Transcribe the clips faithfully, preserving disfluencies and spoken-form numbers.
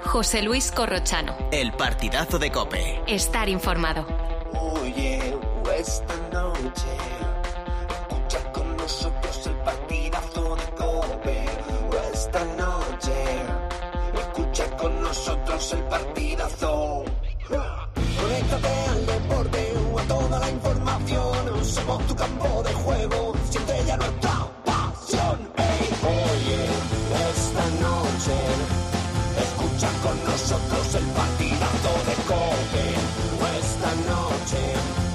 José Luis Corrochano. El partidazo de COPE. Estar informado. Oye, esta noche escucha con nosotros el partidazo de COPE. Esta noche escucha con nosotros el partidazo. Conéctate al deporte o a toda la información. Somos tu campo de juego, siente ya nuestra pasión. Hey, oye, esta noche escucha con nosotros el partidazo de COPE. Esta noche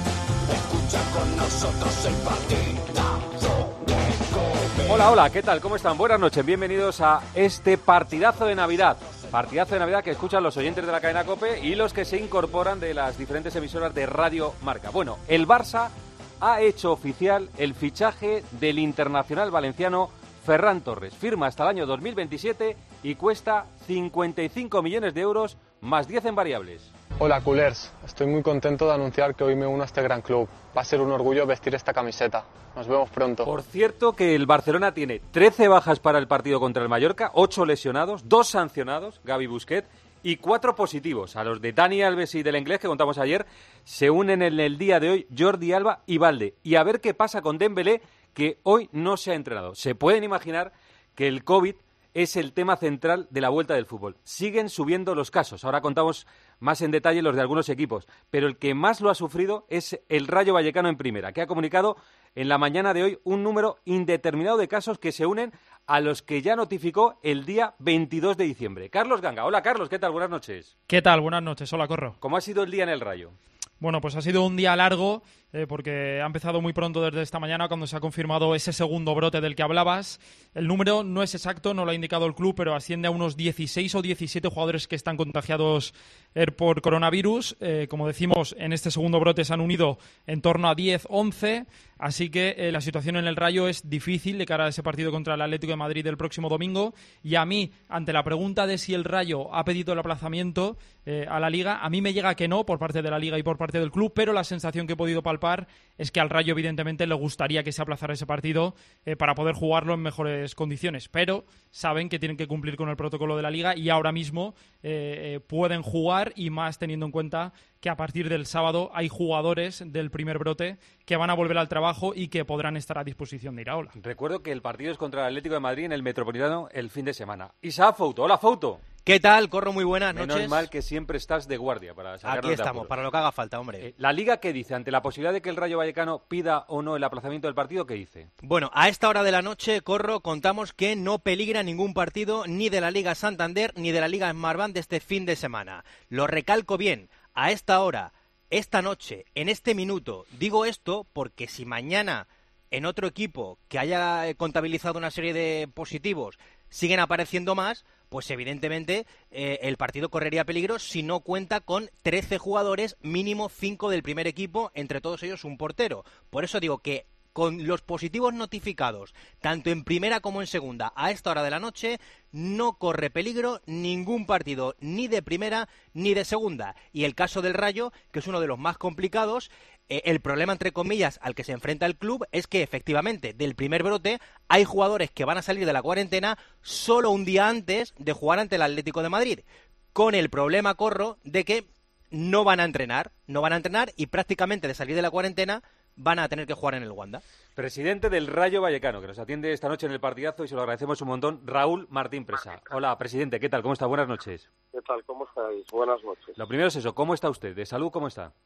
escucha con nosotros el partidazo de COPE. Hola, hola, ¿qué tal? ¿Cómo están? Buenas noches, bienvenidos a este partidazo de Navidad. Partidazo de Navidad que escuchan los oyentes de la cadena COPE y los que se incorporan de las diferentes emisoras de Radio Marca. Bueno, el Barça ha hecho oficial el fichaje del internacional valenciano Ferran Torres. Firma hasta el año dos mil veintisiete y cuesta cincuenta y cinco millones de euros más diez en variables. Hola, culers. Estoy muy contento de anunciar que hoy me uno a este gran club. Va a ser un orgullo vestir esta camiseta. Nos vemos pronto. Por cierto que el Barcelona tiene trece bajas para el partido contra el Mallorca, ocho lesionados, dos sancionados, Gavi, Busquets, y cuatro positivos. A los de Dani Alves y del Inglés que contamos ayer, se unen en el día de hoy Jordi Alba y Balde. Y a ver qué pasa con Dembélé, que hoy no se ha entrenado. Se pueden imaginar que el COVID es el tema central de la vuelta del fútbol. Siguen subiendo los casos. Ahora contamos más en detalle los de algunos equipos. Pero el que más lo ha sufrido es el Rayo Vallecano en primera, que ha comunicado en la mañana de hoy un número indeterminado de casos que se unen a los que ya notificó el día veintidós de diciembre. Carlos Ganga. Hola, Carlos. ¿Qué tal? Buenas noches. ¿Qué tal? Buenas noches. Hola, Corro. ¿Cómo ha sido el día en el Rayo? Bueno, pues ha sido un día largo eh, porque ha empezado muy pronto desde esta mañana cuando se ha confirmado ese segundo brote del que hablabas. El número no es exacto, no lo ha indicado el club, pero asciende a unos dieciséis o diecisiete jugadores que están contagiados eh, por coronavirus. Eh, como decimos, en este segundo brote se han unido en torno a diez, once, así que eh, la situación en el Rayo es difícil de cara a ese partido contra el Atlético de Madrid el próximo domingo. Y a mí, ante la pregunta de si el Rayo ha pedido el aplazamiento eh, a la Liga, a mí me llega que no por parte de la Liga y por parte del club, pero la sensación que he podido palpar es que al Rayo evidentemente le gustaría que se aplazara ese partido eh, para poder jugarlo en mejores condiciones, pero saben que tienen que cumplir con el protocolo de la Liga y ahora mismo eh, eh, pueden jugar, y más teniendo en cuenta que a partir del sábado hay jugadores del primer brote que van a volver al trabajo y que podrán estar a disposición de Iraola. Recuerdo que el partido es contra el Atlético de Madrid en el Metropolitano el fin de semana. Isaac Fouto. Hola, Fouto. ¿Qué tal? Corro, muy buenas noches. Menos mal que siempre estás de guardia para sacarnos Aquí estamos, de apuros. para lo que haga falta, hombre. Eh, ¿La Liga qué dice? Ante la posibilidad de que el Rayo Vallecano pida o no el aplazamiento del partido, ¿qué dice? Bueno, a esta hora de la noche, Corro, contamos que no peligra ningún partido ni de la Liga Santander ni de la Liga Smartbank de este fin de semana. Lo recalco bien, a esta hora, esta noche, en este minuto. Digo esto porque si mañana en otro equipo que haya contabilizado una serie de positivos siguen apareciendo más, pues evidentemente eh, el partido correría peligro si no cuenta con trece jugadores, mínimo cinco del primer equipo, entre todos ellos un portero. Por eso digo que con los positivos notificados, tanto en primera como en segunda, a esta hora de la noche, no corre peligro ningún partido, ni de primera ni de segunda. Y el caso del Rayo, que es uno de los más complicados, eh, el problema, entre comillas, al que se enfrenta el club es que, efectivamente, del primer brote hay jugadores que van a salir de la cuarentena solo un día antes de jugar ante el Atlético de Madrid, con el problema, Corro, de que no van a entrenar, no van a entrenar y prácticamente de salir de la cuarentena van a tener que jugar en el Wanda. Presidente del Rayo Vallecano, que nos atiende esta noche en el partidazo y se lo agradecemos un montón, Raúl Martín Presa. Hola, presidente, ¿qué tal? ¿Cómo está? Buenas noches. ¿Qué tal? ¿Cómo estáis? Buenas noches. Lo primero es eso, ¿cómo está usted? ¿De salud cómo está?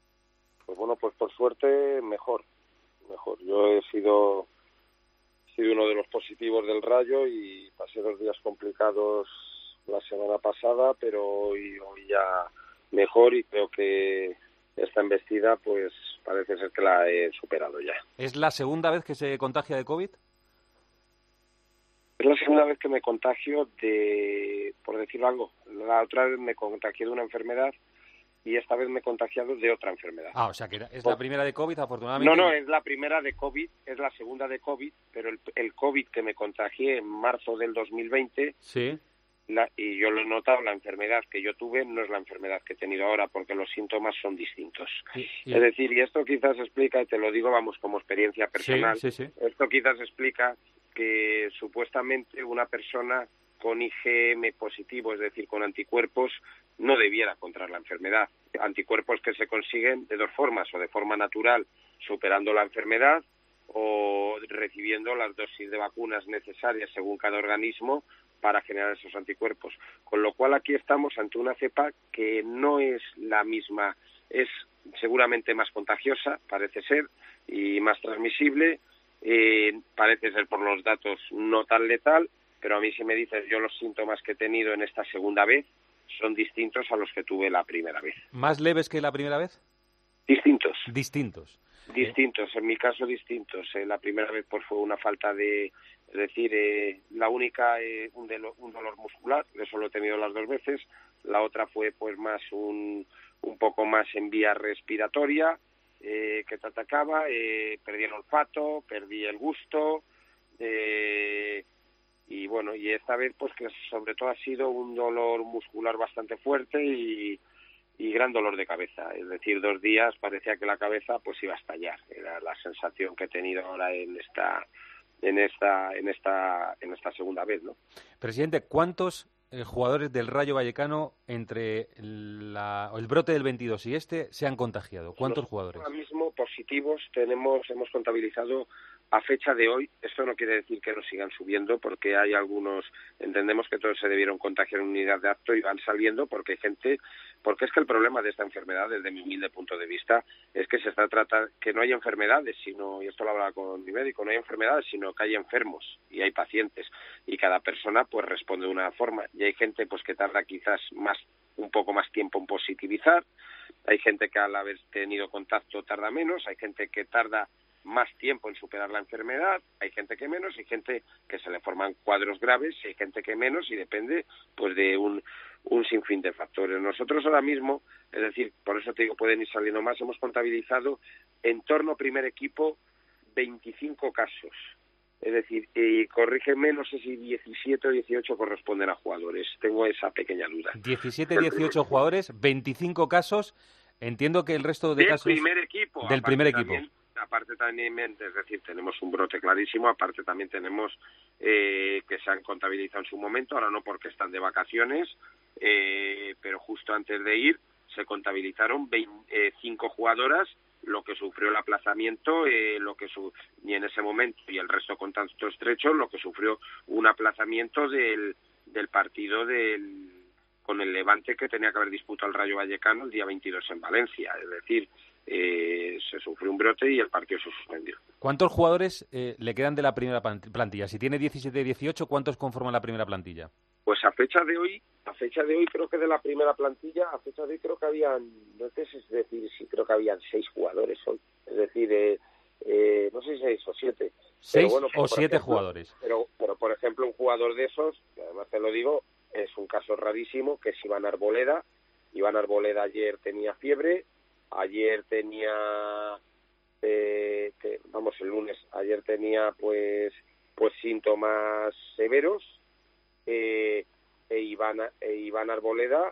Pues bueno, pues por suerte mejor, mejor. Yo he sido, he sido uno de los positivos del Rayo y pasé dos días complicados la semana pasada, pero hoy, hoy ya mejor y creo que esta embestida pues parece ser que la he superado ya. ¿Es la segunda vez que se contagia de COVID? Es la segunda vez que me contagio de, por decirlo algo, la otra vez me contagié de una enfermedad y esta vez me he contagiado de otra enfermedad. Ah, o sea que es la primera de COVID, afortunadamente. No, no, es la primera de COVID, es la segunda de COVID, pero el, el COVID que me contagié en marzo del dos mil veinte... Sí. La, y yo lo he notado, la enfermedad que yo tuve no es la enfermedad que he tenido ahora, porque los síntomas son distintos. Sí, sí. Es decir, y esto quizás explica, y te lo digo, vamos, como experiencia personal, sí, sí, sí. Esto quizás explica que supuestamente una persona con I G M positivo, es decir, con anticuerpos, no debiera contraer la enfermedad. Anticuerpos que se consiguen de dos formas, o de forma natural, superando la enfermedad, o recibiendo las dosis de vacunas necesarias según cada organismo para generar esos anticuerpos. Con lo cual aquí estamos ante una cepa que no es la misma, es seguramente más contagiosa, parece ser, y más transmisible, eh, parece ser por los datos no tan letal, pero a mí si me dices yo los síntomas que he tenido en esta segunda vez son distintos a los que tuve la primera vez. ¿Más leves que la primera vez? Distintos. Distintos. Distintos, en mi caso distintos. Eh, la primera vez pues fue una falta de, es decir, eh, la única eh, un, delo, un dolor muscular, eso lo he tenido las dos veces. La otra fue pues más un un poco más en vía respiratoria, eh, que te atacaba, eh, perdí el olfato, perdí el gusto, eh, y bueno, y esta vez pues que sobre todo ha sido un dolor muscular bastante fuerte y y gran dolor de cabeza, es decir, dos días parecía que la cabeza pues iba a estallar, era la sensación que he tenido ahora en esta en esta en esta en esta segunda vez, ¿no? Presidente, ¿cuántos eh, jugadores del Rayo Vallecano entre la, el brote del veintidós y este se han contagiado? ¿Cuántos Nosotros jugadores? Ahora mismo positivos tenemos hemos contabilizado a fecha de hoy. Esto no quiere decir que no sigan subiendo, porque hay algunos, entendemos que todos se debieron contagiar en unidad de acto y van saliendo porque hay gente, porque es que el problema de esta enfermedad, desde mi humilde punto de vista, es que se está tratando, que no hay enfermedades, sino, y esto lo hablaba con mi médico, no hay enfermedades, sino que hay enfermos y hay pacientes, y cada persona pues responde de una forma, y hay gente pues que tarda quizás más, un poco más tiempo en positivizar, hay gente que al haber tenido contacto tarda menos, hay gente que tarda más tiempo en superar la enfermedad, hay gente que menos, hay gente que se le forman cuadros graves, hay gente que menos, y depende pues de un, un sinfín de factores. Nosotros ahora mismo, es decir, por eso te digo, pueden ir saliendo más, hemos contabilizado en torno primer equipo veinticinco casos, es decir, y corrígeme, no sé si diecisiete o dieciocho corresponden a jugadores, tengo esa pequeña duda. diecisiete, dieciocho jugadores, veinticinco casos, entiendo que el resto de del casos... Primer equipo, del primer equipo. También, aparte también, es decir, tenemos un brote clarísimo, aparte también tenemos eh, que se han contabilizado en su momento, ahora no porque están de vacaciones, eh, pero justo antes de ir se contabilizaron cinco jugadoras, lo que sufrió el aplazamiento, eh, lo que su, y en ese momento, y el resto con tanto estrecho, lo que sufrió un aplazamiento del, del partido del con el Levante que tenía que haber disputado el Rayo Vallecano el día veintidós en Valencia, es decir, eh, se sufrió un brote y el partido se suspendió. ¿Cuántos jugadores eh, le quedan de la primera plantilla? Si tiene diecisiete, dieciocho, ¿cuántos conforman la primera plantilla? Pues a fecha de hoy, a fecha de hoy creo que de la primera plantilla, a fecha de hoy creo que habían, no sé, es decir, sí creo que habían seis jugadores hoy, es decir, eh, eh, no sé si seis o siete. Seis bueno, o siete ejemplo, jugadores. Pero, pero por ejemplo un jugador de esos, que además te lo digo, es un caso rarísimo, que es Iván Arboleda. Iván Arboleda ayer tenía fiebre, ayer tenía, eh, que, vamos, el lunes, ayer tenía pues pues síntomas severos, eh, e Iván, e Iván Arboleda,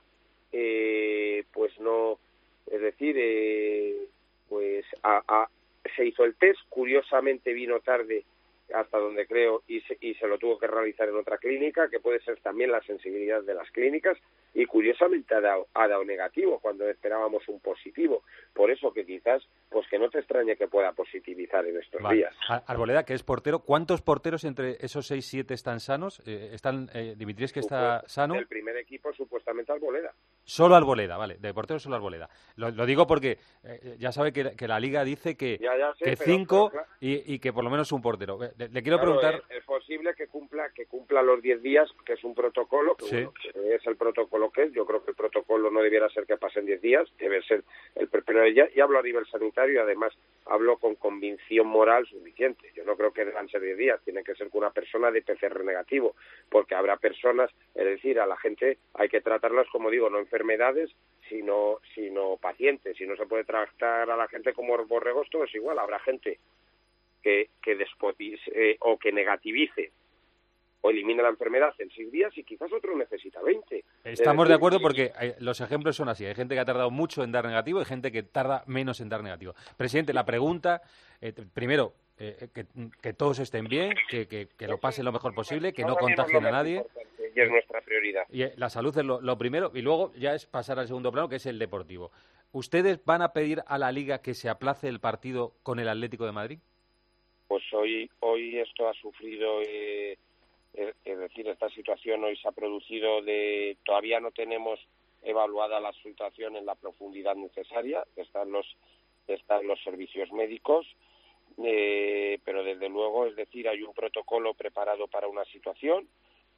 eh, pues no, es decir, eh, pues a, a, se hizo el test, curiosamente vino tarde, hasta donde creo, y se, y se lo tuvo que realizar en otra clínica, que puede ser también la sensibilidad de las clínicas, y curiosamente ha dado, ha dado negativo cuando esperábamos un positivo. Por eso que quizás, pues que no te extrañe que pueda positivizar en estos vale. días. Arboleda, que es portero, ¿cuántos porteros entre esos seis, siete están sanos? Eh, están eh, Dimitris, que está sano. Del primer equipo, supuestamente Arboleda. Solo Arboleda, vale, de portero solo Arboleda. Lo, lo digo porque eh, ya sabe que, que la Liga dice que, ya, ya sé, que pero, cinco pero, claro. y, y que por lo menos un portero. Le, le quiero claro, preguntar... Es, es posible que cumpla que cumpla los diez días, que es un protocolo, que, sí. bueno, que es el protocolo que es. Yo creo que el protocolo no debiera ser que pasen diez días, debe ser el primero. Ya, y hablo a nivel sanitario y además hablo con convicción moral suficiente. Yo no creo que deban ser diez días, tiene que ser con una persona de P C R negativo, porque habrá personas, es decir, a la gente hay que tratarlas, como digo, no enfermedades, sino sino pacientes. Si no se puede tratar a la gente como borregos, todo es igual. Habrá gente que, que despotice eh, o que negativice o elimina la enfermedad en seis días y quizás otro necesita veinte. Estamos decir, de acuerdo porque hay, los ejemplos son así. Hay gente que ha tardado mucho en dar negativo y gente que tarda menos en dar negativo. Presidente, la pregunta, eh, primero, eh, que, que todos estén bien, que, que, que lo pasen lo mejor posible, que no contagien a nadie. y es nuestra prioridad. Y la salud es lo, lo primero, y luego ya es pasar al segundo plano, que es el deportivo. ¿Ustedes van a pedir a la Liga que se aplace el partido con el Atlético de Madrid? Pues hoy hoy esto ha sufrido, eh, es, es decir, esta situación hoy se ha producido de... Todavía no tenemos evaluada la situación en la profundidad necesaria, están los, están los servicios médicos, eh, pero desde luego, es decir, hay un protocolo preparado para una situación,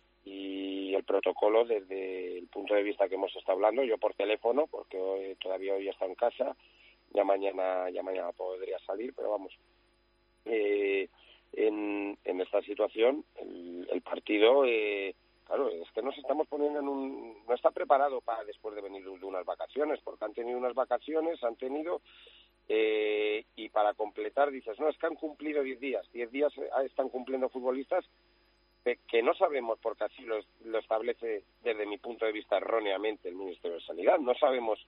y el protocolo desde el punto de vista que hemos estado hablando, yo por teléfono, porque hoy, todavía hoy está en casa, ya mañana ya mañana podría salir, pero vamos, eh, en, en esta situación el, el partido, eh, claro, es que nos estamos poniendo en un... no está preparado para después de venir de unas vacaciones, porque han tenido unas vacaciones, han tenido... Eh, y para completar dices, no, es que han cumplido diez días, diez días están cumpliendo futbolistas que no sabemos, porque así lo, lo establece desde mi punto de vista erróneamente el Ministerio de Sanidad. No sabemos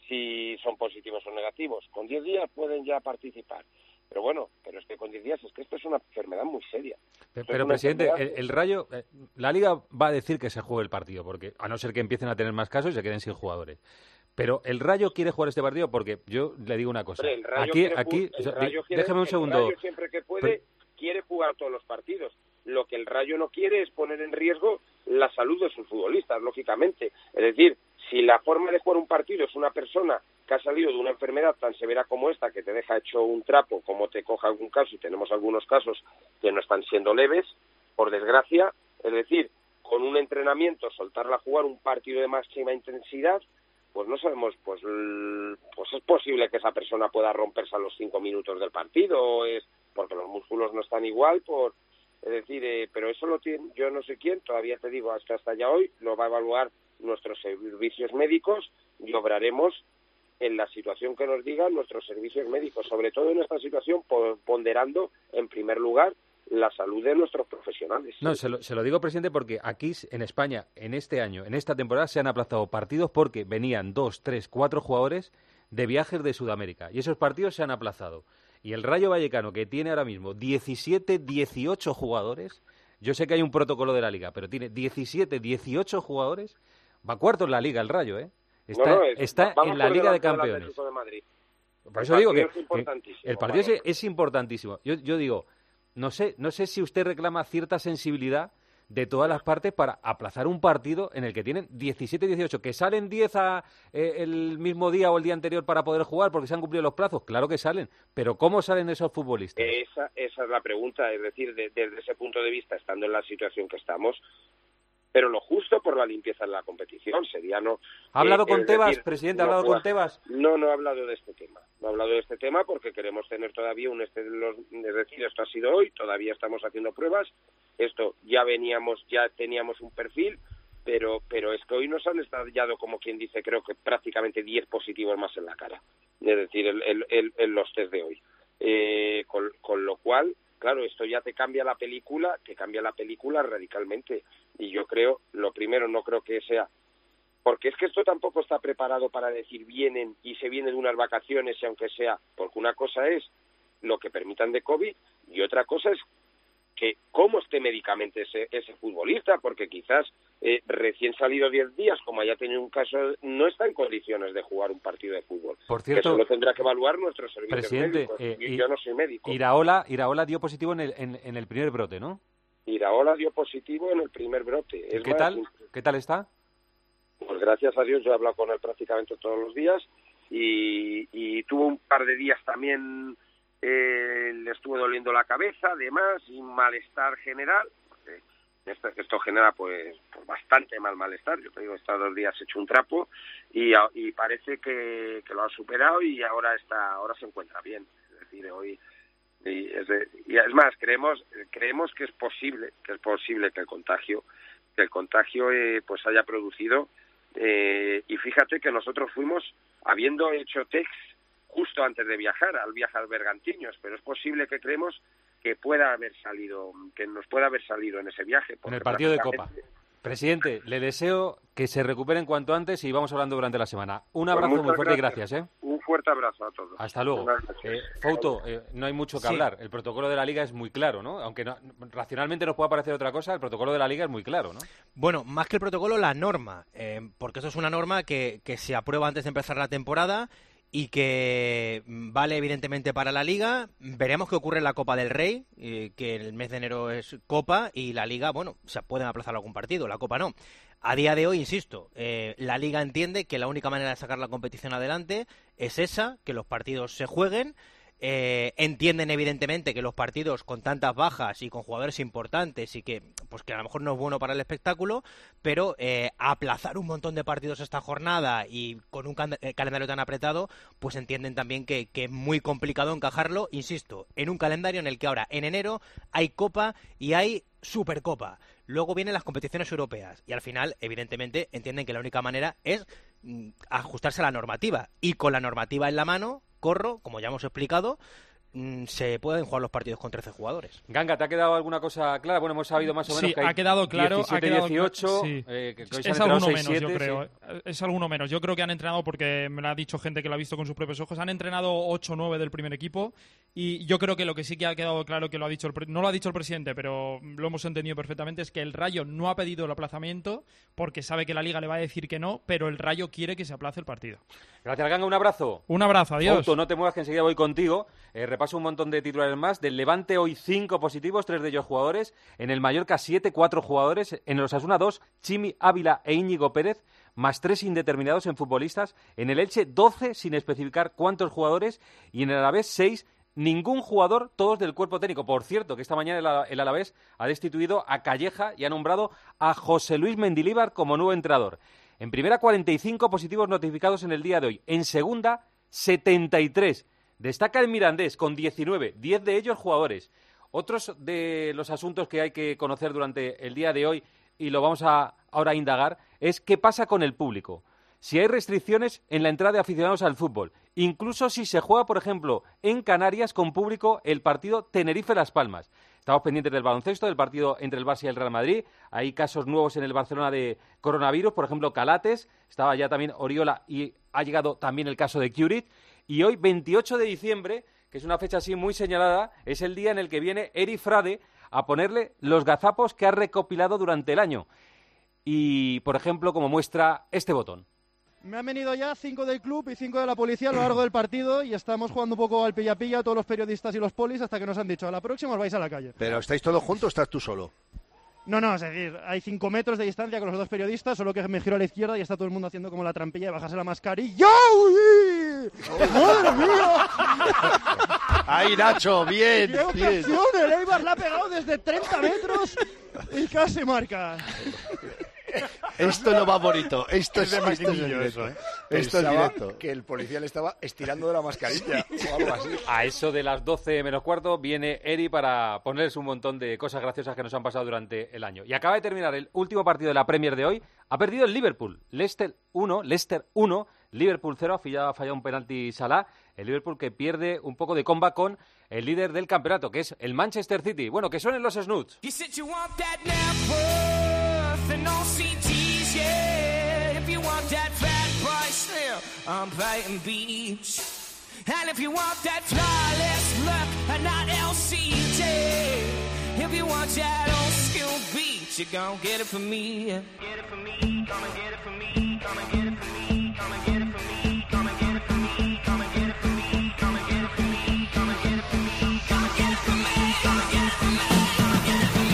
si son positivos o negativos. Con diez días pueden ya participar. Pero bueno, pero es que con diez días es que esto es una enfermedad muy seria. Pero, pero presidente, el, el Rayo, eh, la Liga va a decir que se juegue el partido, porque a no ser que empiecen a tener más casos y se queden sin jugadores. Pero el Rayo quiere jugar este partido porque yo le digo una cosa. Hombre, el Rayo aquí, quiere, aquí, el o sea, Rayo quiere, déjeme un segundo. El Rayo siempre que puede pero, quiere jugar todos los partidos. Lo que el Rayo no quiere es poner en riesgo la salud de sus futbolistas, lógicamente. Es decir, si la forma de jugar un partido es una persona que ha salido de una enfermedad tan severa como esta, que te deja hecho un trapo, como te coja algún caso, y tenemos algunos casos que no están siendo leves, por desgracia, es decir, con un entrenamiento, soltarla a jugar un partido de máxima intensidad, pues no sabemos, pues, pues es posible que esa persona pueda romperse a los cinco minutos del partido, es porque los músculos no están igual, por... Es decir, eh, pero eso lo tiene, yo no sé quién, todavía te digo, hasta hasta ya hoy, lo va a evaluar nuestros servicios médicos y obraremos en la situación que nos digan nuestros servicios médicos, sobre todo en esta situación, ponderando en primer lugar la salud de nuestros profesionales. No, se lo, se lo digo, presidente, porque aquí en España, en este año, en esta temporada, se han aplazado partidos porque venían dos, tres, cuatro jugadores de viajes de Sudamérica y esos partidos se han aplazado. Y el Rayo Vallecano, que tiene ahora mismo diecisiete, dieciocho jugadores, yo sé que hay un protocolo de la Liga, pero tiene diecisiete, dieciocho jugadores, va cuarto en la Liga el Rayo, ¿eh? Está, no, no, es, está en la Liga de Campeones. De Madrid. Por eso digo que, es que el partido es, es importantísimo. Yo, yo digo, no sé, no sé si usted reclama cierta sensibilidad de todas las partes para aplazar un partido en el que tienen diecisiete, dieciocho, que salen diez a, eh, el mismo día o el día anterior para poder jugar porque se han cumplido los plazos. Claro que salen, pero ¿cómo salen esos futbolistas? Esa, esa es la pregunta, es decir, de, desde ese punto de vista, estando en la situación que estamos, pero lo justo por la limpieza en la competición sería no... ¿Ha hablado eh, con Tebas, decir, presidente? ¿Ha no hablado pueda, con Tebas? No, no he hablado de este tema. No he hablado de este tema porque queremos tener todavía un... Este, los, es decir, esto ha sido hoy, todavía estamos haciendo pruebas, esto ya veníamos, ya teníamos un perfil, pero pero es que hoy nos han estallado, como quien dice, creo que prácticamente diez positivos más en la cara. Es decir, el, el, el, el los test de hoy. Eh, con, con lo cual... Claro, esto ya te cambia la película, te cambia la película radicalmente. Y yo creo, lo primero, no creo que sea... Porque es que esto tampoco está preparado para decir vienen y se vienen unas vacaciones, y aunque sea... Porque una cosa es lo que permitan de COVID y otra cosa es que cómo esté médicamente ese, ese futbolista, porque quizás eh, recién salido diez días, como haya tenido un caso, no está en condiciones de jugar un partido de fútbol. Por cierto, que eso lo tendrá que evaluar nuestro servicio presidente, médicos. Eh, y yo no soy médico. Iraola, Iraola dio positivo en el, en, en el primer brote, ¿no? Iraola dio positivo en el primer brote. Es ¿Qué más, tal? ¿Qué tal está? Pues gracias a Dios yo he hablado con él prácticamente todos los días y, y tuvo un par de días también... Eh, le estuvo doliendo la cabeza, además, y malestar general. Esto, esto genera pues, pues bastante mal malestar. Yo te digo, estos dos días hecho un trapo y, y parece que, que lo ha superado y ahora está, ahora se encuentra bien. Es decir, hoy y es, de, y es más, creemos creemos que es posible, que es posible que el contagio, que el contagio eh, pues haya producido. Eh, y fíjate que nosotros fuimos habiendo hecho test justo antes de viajar, al viajar a Bergantiños, pero es posible que creemos que pueda haber salido, que nos pueda haber salido en ese viaje. En el partido de Copa. Presidente, le deseo que se recuperen cuanto antes y vamos hablando durante la semana. Un abrazo pues muy fuerte gracias. y gracias, ¿eh? Un, fuerte abrazo a todos. Hasta luego. Eh, Fouto, eh, no hay mucho que Sí. hablar. El protocolo de la Liga es muy claro, ¿no? Aunque no, racionalmente nos pueda parecer otra cosa, el protocolo de la Liga es muy claro, ¿no? Bueno, más que el protocolo, la norma, eh, porque eso es una norma que, que se aprueba antes de empezar la temporada y que vale evidentemente para la Liga. Veremos qué ocurre en la Copa del Rey, eh, que el mes de enero es Copa, y la Liga, bueno, se pueden aplazar algún partido, la Copa no. A día de hoy, insisto, eh, la Liga entiende que la única manera de sacar la competición adelante es esa, que los partidos se jueguen. Eh, entienden evidentemente que los partidos con tantas bajas y con jugadores importantes y que pues que a lo mejor no es bueno para el espectáculo, pero eh, aplazar un montón de partidos esta jornada y con un can- eh, calendario tan apretado, pues entienden también que, que es muy complicado encajarlo, insisto, en un calendario en el que ahora en enero hay Copa y hay Supercopa. Luego vienen las competiciones europeas y al final, evidentemente, entienden que la única manera es mm, ajustarse a la normativa. Y con la normativa en la mano, Corro, como ya hemos explicado, mm, se pueden jugar los partidos con trece jugadores. Ganga, ¿te ha quedado alguna cosa clara? Bueno, hemos sabido más o menos Sí, que hay ha quedado claro. diecisiete, ha quedado dieciocho, cla- sí. eh, que hoy se han Es entrenado alguno seis, menos, yo siete, creo. sí. Es alguno menos. Yo creo que han entrenado, porque me lo ha dicho gente que lo ha visto con sus propios ojos, han entrenado ocho o nueve del primer equipo. Y yo creo que lo que sí que ha quedado claro, que lo ha dicho el pre- no lo ha dicho el presidente, pero lo hemos entendido perfectamente, es que el Rayo no ha pedido el aplazamiento porque sabe que la Liga le va a decir que no, pero el Rayo quiere que se aplace el partido. Gracias, Ganga, un abrazo. Un abrazo, adiós. Fouto, no te muevas, que enseguida voy contigo. Eh, repaso un montón de titulares más. Del Levante hoy cinco positivos, tres de ellos jugadores. En el Mallorca siete, cuatro jugadores. En el Osasuna dos, Chimi Ávila e Íñigo Pérez, más tres indeterminados en futbolistas. En el Elche doce, sin especificar cuántos jugadores. Y en el Alavés seis, ningún jugador, todos del cuerpo técnico. Por cierto, que esta mañana el, Ala- el Alavés ha destituido a Calleja y ha nombrado a José Luis Mendilíbar como nuevo entrenador. En primera, cuarenta y cinco positivos notificados en el día de hoy. En segunda, setenta y tres. Destaca el Mirandés con diecinueve, diez de ellos jugadores. Otros de los asuntos que hay que conocer durante el día de hoy, y lo vamos a ahora a indagar, es qué pasa con el público. Si hay restricciones en la entrada de aficionados al fútbol, incluso si se juega, por ejemplo, en Canarias con público el partido Tenerife-Las Palmas. Estamos pendientes del baloncesto, del partido entre el Barça y el Real Madrid. Hay casos nuevos en el Barcelona de coronavirus, por ejemplo, Calates, estaba ya también Oriola y ha llegado también el caso de Curit. Y hoy, veintiocho de diciembre, que es una fecha así muy señalada, es el día en el que viene Eri Frade a ponerle los gazapos que ha recopilado durante el año. Y, por ejemplo, como muestra este botón. Me han venido ya cinco del club y cinco de la policía a lo largo del partido y estamos jugando un poco al pilla-pilla, todos los periodistas y los polis, hasta que nos han dicho, a la próxima os vais a la calle. ¿Pero estáis todos juntos o estás tú solo? No, no, es decir, hay cinco metros de distancia con los dos periodistas, solo que me giro a la izquierda y está todo el mundo haciendo como la trampilla de bajarse la mascarilla. ¡Uy! ¡Madre mía! ¡Ay, Nacho! ¡Bien! ¡Qué bien. ocasión! El Eibar la ha pegado desde treinta metros y casi marca. Esto no va bonito. Esto es, Es de esto es maquinillo directo. eso, ¿eh? Esto es Pensaba directo. que el policía le estaba estirando de la mascarilla o algo así. A eso de las doce menos cuarto viene Eri para ponerles un montón de cosas graciosas que nos han pasado durante el año. Y acaba de terminar el último partido de la Premier de hoy. Ha perdido el Liverpool. Leicester uno, Leicester uno, Liverpool cero. Ha fallado, ha fallado un penalti Salah. El Liverpool que pierde un poco de comba con el líder del campeonato, que es el Manchester City. Bueno, que suenen los Snoots. Yeah, if you want that fat price, yeah, I'm Brighton Beach. And if you want that flawless look, and not L C J. If you want that old school beat, you gon' get it from me. Get it from me, come and get it from me, come and get it from me, come and get it from me, come and get it from me, come and get it from me, come and get it from me, come and get it from me, come and get it from me, come and get it from me, come and get it from me.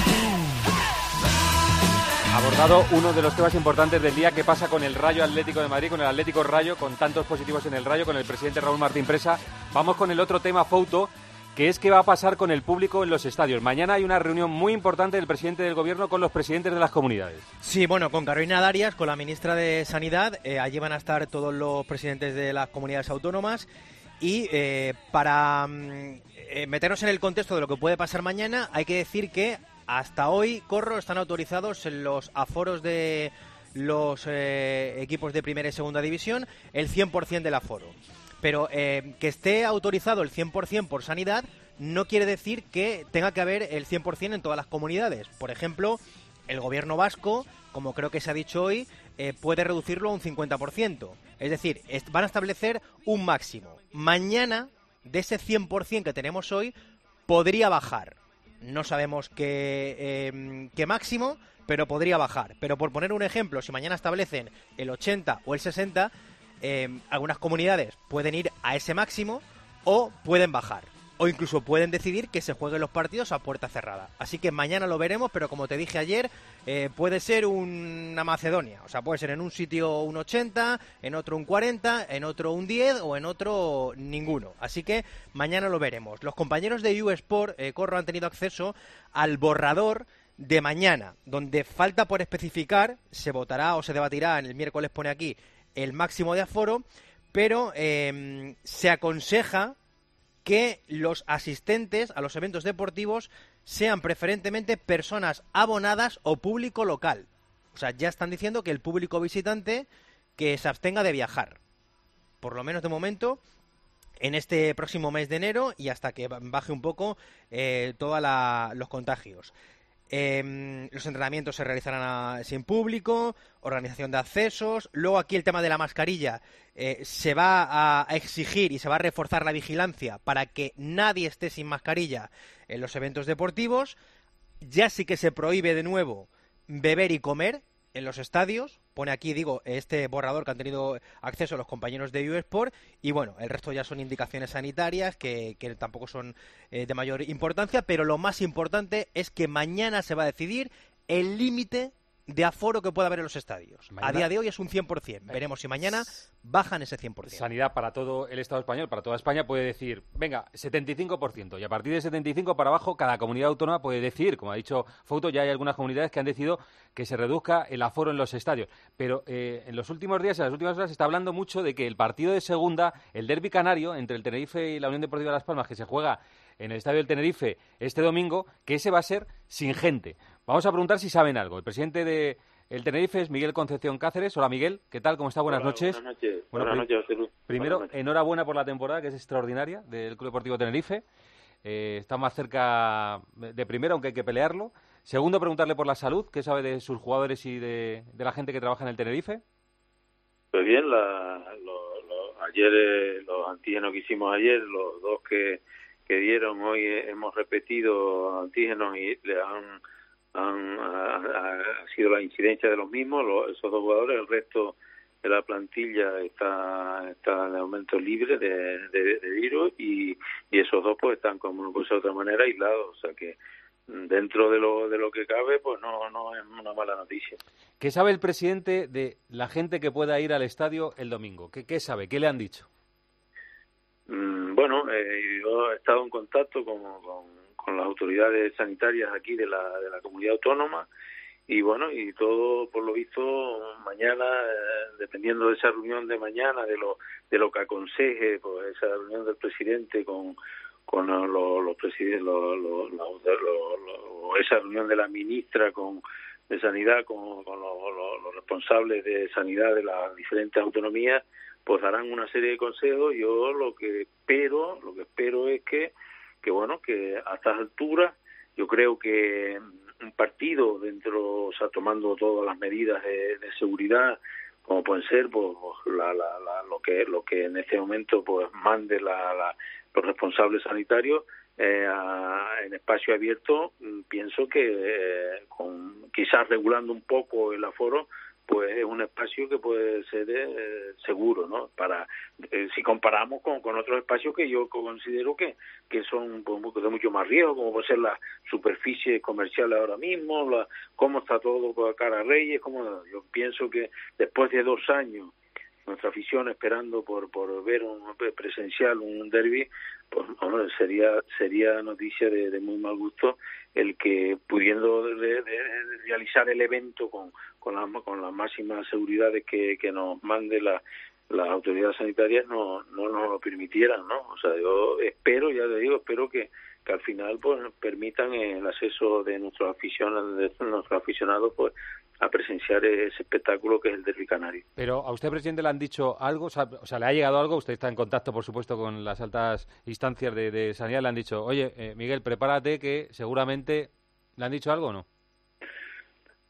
Abordado uno de los temas importantes del día, qué pasa con el Rayo Atlético de Madrid, con el Atlético Rayo, con tantos positivos en el Rayo, con el presidente Raúl Martín Presa. Vamos con el otro tema, Fouto, que es qué va a pasar con el público en los estadios. Mañana hay una reunión muy importante del presidente del gobierno con los presidentes de las comunidades. Sí, bueno, con Carolina Darias, con la ministra de Sanidad, eh, allí van a estar todos los presidentes de las comunidades autónomas y eh, para mm, eh, meternos en el contexto de lo que puede pasar mañana, hay que decir que hasta hoy, Corro, están autorizados en los aforos de los eh, equipos de primera y segunda división el cien por ciento del aforo. Pero eh, que esté autorizado el cien por ciento por sanidad no quiere decir que tenga que haber el cien por ciento en todas las comunidades. Por ejemplo, el gobierno vasco, como creo que se ha dicho hoy, eh, puede reducirlo a un cincuenta por ciento. Es decir, est- van a establecer un máximo. Mañana, de ese cien por ciento que tenemos hoy, podría bajar. No sabemos qué, eh, qué máximo, pero podría bajar. Pero por poner un ejemplo, si mañana establecen el ochenta o el sesenta, eh, algunas comunidades pueden ir a ese máximo o pueden bajar. O incluso pueden decidir que se jueguen los partidos a puerta cerrada. Así que mañana lo veremos, pero como te dije ayer, eh, puede ser una Macedonia. O sea, puede ser en un sitio un ochenta, en otro un cuarenta, en otro un diez o en otro ninguno. Así que mañana lo veremos. Los compañeros de U Sport, eh, Corro, han tenido acceso al borrador de mañana, donde falta por especificar, se votará o se debatirá, en el miércoles pone aquí, el máximo de aforo, pero eh, se aconseja que los asistentes a los eventos deportivos sean preferentemente personas abonadas o público local. O sea, ya están diciendo que el público visitante que se abstenga de viajar. Por lo menos de momento, en este próximo mes de enero y hasta que baje un poco eh, todos los contagios. Eh, los entrenamientos se realizarán a, sin público, organización de accesos. Luego aquí el tema de la mascarilla. Eh, se va a, a exigir y se va a reforzar la vigilancia para que nadie esté sin mascarilla en los eventos deportivos. Ya sí que se prohíbe de nuevo beber y comer en los estadios. Pone aquí, digo, este borrador que han tenido acceso los compañeros de U Sport. Y bueno, el resto ya son indicaciones sanitarias que, que tampoco son eh, de mayor importancia. Pero lo más importante es que mañana se va a decidir el límite de aforo que pueda haber en los estadios. Mañana, a día de hoy es un cien por ciento. Veremos si mañana bajan ese cien por ciento. Sanidad para todo el Estado español, para toda España, puede decir, venga, setenta y cinco por ciento. Y a partir de setenta y cinco para abajo, cada comunidad autónoma puede decir, como ha dicho Fouto, ya hay algunas comunidades que han decidido que se reduzca el aforo en los estadios. Pero eh, en los últimos días, en las últimas horas, se está hablando mucho de que el partido de segunda, el derbi canario, entre el Tenerife y la Unión Deportiva de Las Palmas, que se juega en el estadio del Tenerife este domingo, que ese va a ser sin gente. Vamos a preguntar si saben algo. El presidente de el Tenerife es Miguel Concepción Cáceres. Hola, Miguel. ¿Qué tal? ¿Cómo está? Buenas Hola, noches. Buenas noches. Bueno, buenas noches, José Luis. Primero, buenas noches. enhorabuena por la temporada, que es extraordinaria, del Club Deportivo Tenerife. Eh, está más cerca de primero, aunque hay que pelearlo. Segundo, preguntarle por la salud. ¿Qué sabe de sus jugadores y de, de la gente que trabaja en el Tenerife? Pues bien, la, lo, lo, ayer eh, los antígenos que hicimos ayer, los dos que, que dieron, hoy eh, hemos repetido antígenos y le han... Han, ha, ha sido la incidencia de los mismos, los, esos dos jugadores. El resto de la plantilla está está de momento libre de, de, de virus y, y esos dos pues están, como no puede ser de otra manera, aislados. O sea que dentro de lo de lo que cabe, pues no no es una mala noticia. ¿Qué sabe el presidente de la gente que pueda ir al estadio el domingo? ¿Qué, qué sabe? ¿Qué le han dicho? Mm, bueno, eh, yo he estado en contacto con, con con las autoridades sanitarias aquí de la de la comunidad autónoma y bueno, y todo por lo visto mañana, eh, dependiendo de esa reunión de mañana, de lo de lo que aconseje, pues esa reunión del presidente con con los, los presidentes, los, los, los, los, los, esa reunión de la ministra con de sanidad con, con los, los, los responsables de sanidad de las diferentes autonomías, pues darán una serie de consejos. Yo lo que espero, lo que espero es que que bueno, que a estas alturas yo creo que un partido dentro, o sea, tomando todas las medidas de, de seguridad, como pueden ser, pues la, la, la, lo que lo que en este momento pues mande la, la, los responsables sanitarios eh, a, en espacio abierto, pienso que eh, con quizás regulando un poco el aforo, pues es un espacio que puede ser eh, seguro, ¿no? Para eh, si comparamos con, con otros espacios que yo considero que que son pues, de mucho más riesgo, como puede ser la superficie comercial ahora mismo, la, cómo está todo con cara a Reyes, como yo pienso que después de dos años nuestra afición esperando por por ver un presencial un derbi, pues bueno, sería sería noticia de, de muy mal gusto el que pudiendo de, de, de realizar el evento con con la con las máximas seguridades que, que nos mande la las autoridades sanitarias no no nos lo permitieran, ¿no? O sea, yo espero, ya te digo, espero que que al final pues permitan el acceso de nuestros aficionados, de nuestros aficionados pues a presenciar ese espectáculo que es el derbi canario. Pero a usted, presidente, le han dicho algo, o sea, o sea, le ha llegado algo, usted está en contacto, por supuesto, con las altas instancias de, de sanidad, le han dicho, oye, eh, Miguel, prepárate que seguramente, ¿le han dicho algo o no?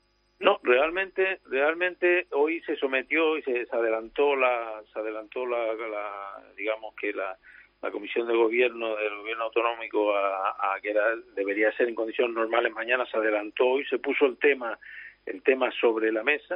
No, realmente, realmente hoy se sometió y se, se adelantó la, se adelantó la, la digamos que la, la comisión de gobierno del gobierno autonómico a, a que era, debería ser en condiciones normales mañana, se adelantó y se puso el tema, el tema sobre la mesa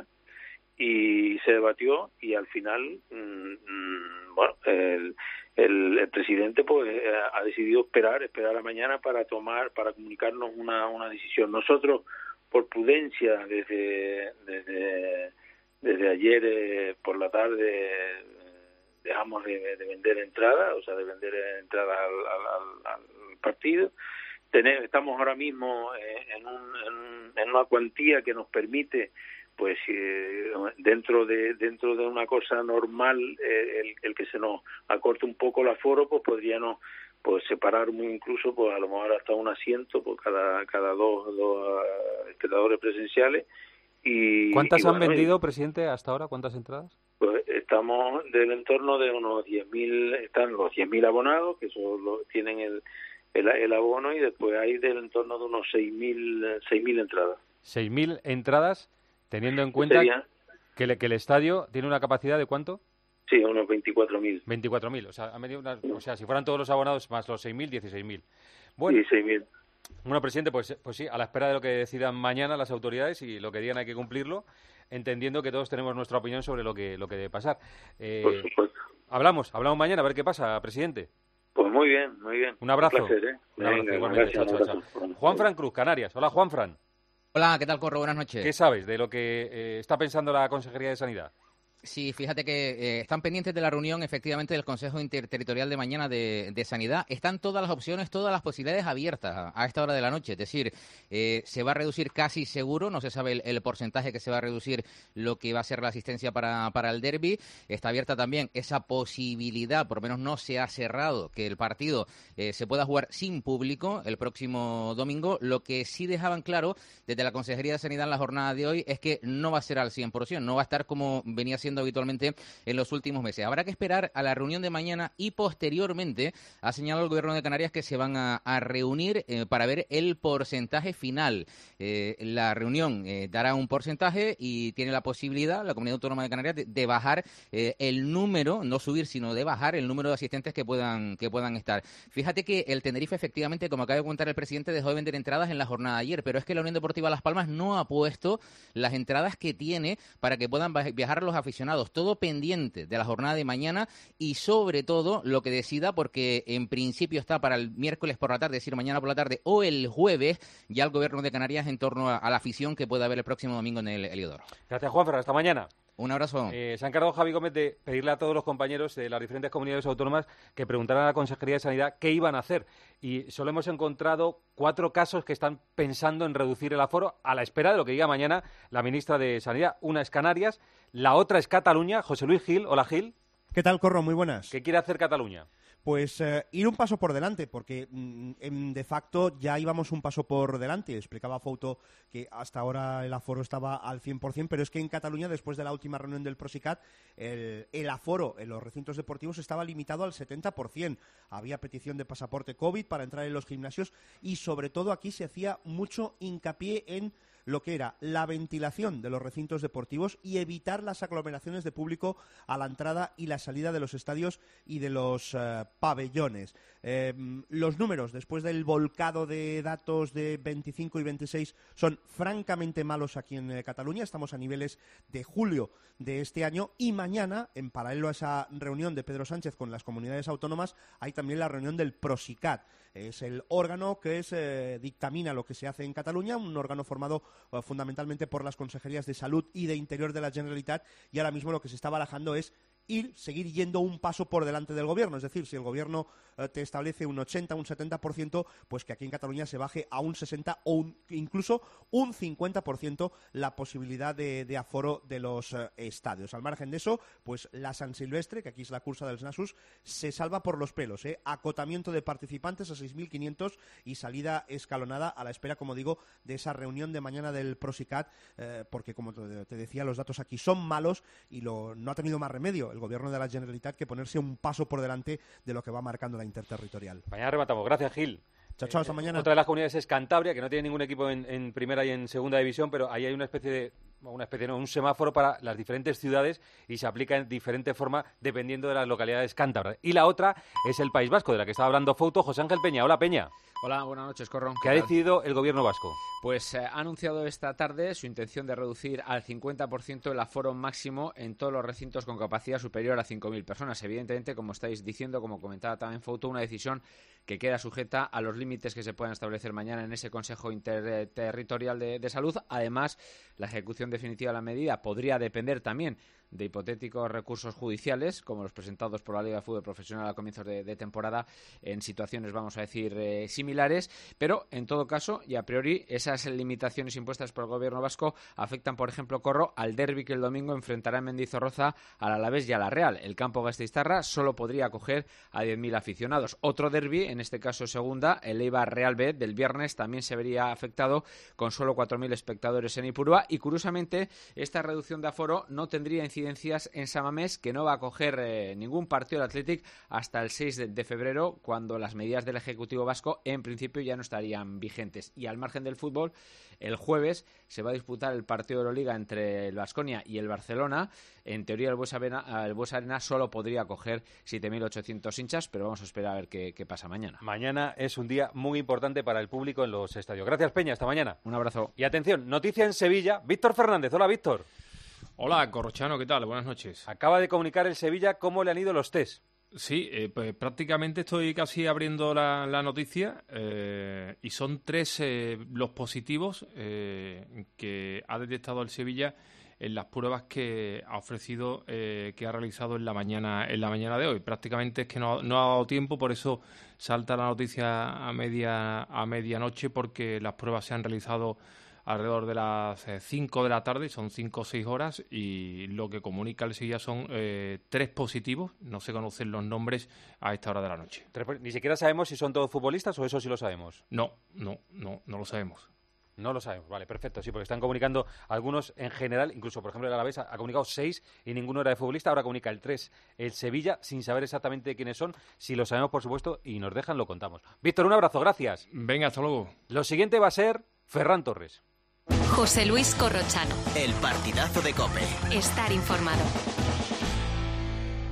y se debatió y al final, mmm, bueno, el, el, el presidente pues ha decidido esperar, esperar a mañana para tomar, para comunicarnos una, una decisión. Nosotros, por prudencia, desde desde, desde ayer eh, por la tarde eh, dejamos de, de vender entradas, o sea, de vender entradas al, al, al partido. Tenemos, estamos ahora mismo eh, en, un, en, en una cuantía que nos permite, pues eh, dentro de dentro de una cosa normal, eh, el, el que se nos acorte un poco el aforo, pues podríamos pues separar muy incluso, pues a lo mejor hasta un asiento por cada cada dos, dos uh, espectadores presenciales. Y ¿Cuántas y han bueno, vendido, y, presidente, hasta ahora? ¿Cuántas entradas? Pues estamos del entorno de unos diez mil, están los diez mil abonados, que eso lo, tienen el, el, el abono, y después hay del entorno de unos seis mil entradas. seis mil entradas, teniendo en cuenta Sería, que, le, que el estadio tiene una capacidad de ¿cuánto? Sí, unos veinticuatro mil. veinticuatro mil, o sea, han venido unas, o sea, si fueran todos los abonados más los seis mil, dieciséis mil. Bueno, dieciséis mil. Bueno, presidente, pues, pues sí, a la espera de lo que decidan mañana las autoridades, y lo que digan hay que cumplirlo, entendiendo que todos tenemos nuestra opinión sobre lo que lo que debe pasar. Eh, Por supuesto. Hablamos, hablamos mañana, a ver qué pasa, presidente. Pues muy bien, muy bien. Un abrazo. Un placer, ¿eh? Un abrazo, Venga, igualmente. gracias, Chao, chao, chao. Juanfran Cruz, Canarias. Hola, Juanfran. Hola, ¿qué tal, Corro? Buenas noches. ¿Qué sabes de lo que eh, está pensando la Consejería de Sanidad? Sí, fíjate que eh, están pendientes de la reunión, efectivamente, del Consejo Interterritorial de mañana de, de Sanidad. Están todas las opciones, todas las posibilidades abiertas a, a esta hora de la noche. Es decir, eh, se va a reducir casi seguro, no se sabe el, el porcentaje que se va a reducir lo que va a ser la asistencia para, para el derbi. Está abierta también esa posibilidad, por lo menos no se ha cerrado, que el partido eh, se pueda jugar sin público el próximo domingo. Lo que sí dejaban claro desde la Consejería de Sanidad en la jornada de hoy es que no va a ser al cien por ciento, no va a estar como venía siendo habitualmente en los últimos meses. Habrá que esperar a la reunión de mañana y posteriormente ha señalado el Gobierno de Canarias que se van a, a reunir eh, para ver el porcentaje final. Eh, la reunión eh, dará un porcentaje y tiene la posibilidad, la Comunidad Autónoma de Canarias, de, de bajar eh, el número, no subir, sino de bajar el número de asistentes que puedan, que puedan estar. Fíjate que el Tenerife, efectivamente, como acaba de comentar el presidente, dejó de vender entradas en la jornada de ayer, pero es que la Unión Deportiva Las Palmas no ha puesto las entradas que tiene para que puedan viajar los aficionados. Todo pendiente de la jornada de mañana y sobre todo lo que decida, porque en principio está para el miércoles por la tarde, es decir, mañana por la tarde o el jueves, ya el Gobierno de Canarias en torno a, a la afición que pueda haber el próximo domingo en el Heliodoro. Gracias, Juanfran. Hasta mañana. Un abrazo. Eh, se ha encargado Javi Gómez de pedirle a todos los compañeros de las diferentes comunidades autónomas que preguntaran a la Consejería de Sanidad qué iban a hacer. Y solo hemos encontrado cuatro casos que están pensando en reducir el aforo a la espera de lo que diga mañana la ministra de Sanidad. Una es Canarias, la otra es Cataluña. José Luis Gil. Hola, Gil. ¿Qué tal, Corro? Muy buenas. ¿Qué quiere hacer Cataluña? Pues eh, ir un paso por delante, porque mm, de facto ya íbamos un paso por delante. Explicaba Fouto que hasta ahora el aforo estaba al cien por ciento, pero es que en Cataluña, después de la última reunión del Prosicat, el, el aforo en los recintos deportivos estaba limitado al setenta por ciento. Había petición de pasaporte COVID para entrar en los gimnasios y, sobre todo, aquí se hacía mucho hincapié en lo que era la ventilación de los recintos deportivos y evitar las aglomeraciones de público a la entrada y la salida de los estadios y de los uh, pabellones. Eh, los números, después del volcado de datos de veinticinco y veintiséis, son francamente malos aquí en eh, Cataluña. Estamos a niveles de julio de este año y mañana, en paralelo a esa reunión de Pedro Sánchez con las comunidades autónomas, hay también la reunión del Prosicat. Es el órgano que es, eh, dictamina lo que se hace en Cataluña, un órgano formado uh, fundamentalmente por las consejerías de Salud y de Interior de la Generalitat, y ahora mismo lo que se está barajando es ir, seguir yendo un paso por delante del Gobierno. Es decir, si el Gobierno eh, te establece un ochenta, un setenta por ciento, pues que aquí en Cataluña se baje a un sesenta o un, incluso un cincuenta por ciento la posibilidad de, de aforo de los eh, estadios. Al margen de eso, pues la San Silvestre, que aquí es la cursa dels Nassos, se salva por los pelos. ¿eh? Acotamiento de participantes a seis mil quinientos y salida escalonada a la espera, como digo, de esa reunión de mañana del Prosicat, eh, porque, como te, te decía, los datos aquí son malos y lo, no ha tenido más remedio el Gobierno de la Generalitat que ponerse un paso por delante de lo que va marcando la interterritorial. Mañana rematamos. Gracias, Gil. Chao, chao, hasta mañana. Otra de las comunidades es Cantabria, que no tiene ningún equipo en, en primera y en segunda división, pero ahí hay una especie de una especie no, un semáforo para las diferentes ciudades y se aplica en diferente forma dependiendo de las localidades cántabras. Y la otra es el País Vasco, de la que estaba hablando Fouto. José Ángel Peña. Hola, Peña. Hola, buenas noches, Corro. ¿Qué ha decidido el gobierno vasco? Pues eh, ha anunciado esta tarde su intención de reducir al cincuenta por ciento el aforo máximo en todos los recintos con capacidad superior a cinco mil personas. Evidentemente, como estáis diciendo, como comentaba también Fouto, una decisión que queda sujeta a los límites que se puedan establecer mañana en ese Consejo Interterritorial de, de Salud. Además, la ejecución definitiva de la medida podría depender también de hipotéticos recursos judiciales, como los presentados por la Liga de Fútbol Profesional a comienzos de, de temporada, en situaciones, vamos a decir, eh, similares, pero en todo caso, y a priori, esas limitaciones impuestas por el gobierno vasco afectan, por ejemplo, Corro, al derbi que el domingo enfrentará en Mendizorroza al Alavés y a la Real. El campo gasteiztarra solo podría acoger a diez mil aficionados. Otro derbi, en este caso segunda, el Eibar Real B del viernes, también se vería afectado con solo cuatro mil espectadores en Ipurúa, y curiosamente, esta reducción de aforo no tendría incidencia incidencias en Samamés, que no va a coger eh, ningún partido del Athletic hasta el seis de, de febrero, cuando las medidas del Ejecutivo vasco en principio ya no estarían vigentes. Y al margen del fútbol, el jueves se va a disputar el partido de Euroliga entre el Baskonia y el Barcelona. En teoría el Buesa Arena, el Buesa Arena solo podría acoger siete mil ochocientos hinchas, pero vamos a esperar a ver qué, qué pasa mañana. Mañana es un día muy importante para el público en los estadios. Gracias, Peña, hasta mañana. Un abrazo. Y atención, noticia en Sevilla, Víctor Fernández. Hola, Víctor. Hola, Corrochano, ¿qué tal? Buenas noches. Acaba de comunicar el Sevilla cómo le han ido los test. Sí, eh, pues prácticamente estoy casi abriendo la, la noticia eh, y son tres eh, los positivos eh, que ha detectado el Sevilla en las pruebas que ha ofrecido, eh, que ha realizado en la mañana en la mañana de hoy. Prácticamente es que no, no ha dado tiempo, por eso salta la noticia a media a medianoche, porque las pruebas se han realizado alrededor de las cinco de la tarde, son cinco o seis horas, y lo que comunica el Sevilla son eh, tres positivos, no se conocen los nombres a esta hora de la noche. Ni siquiera sabemos si son todos futbolistas, o eso sí lo sabemos. No, no, no, no lo sabemos. No lo sabemos, vale, perfecto, sí, porque están comunicando algunos en general, incluso, por ejemplo, el Alavés ha, ha comunicado seis y ninguno era de futbolista, ahora comunica el tres, el Sevilla, sin saber exactamente quiénes son. Si lo sabemos, por supuesto, y nos dejan, lo contamos. Víctor, un abrazo, gracias. Venga, hasta luego. Lo siguiente va a ser Ferran Torres. José Luis Corrochano. El partidazo de COPE. Estar informado.